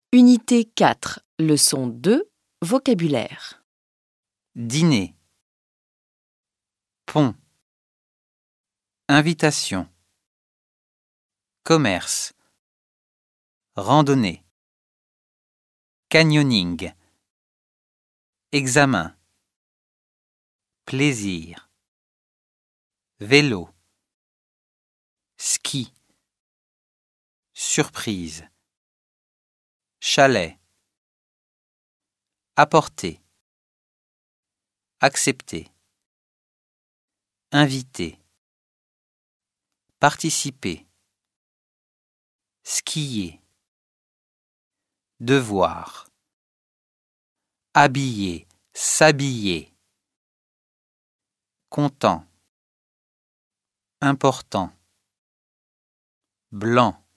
Unité 4, leçon 2, vocabulaire. Dîner. Pont. Invitation. Commerce. Randonnée. Canyoning. Examen. Plaisir. Vélo. Ski. Surprise. Chalet. Apporter. Accepter. Inviter. Participer. Skier. Devoir. Habiller, s'habiller. Content. Important. Blanc.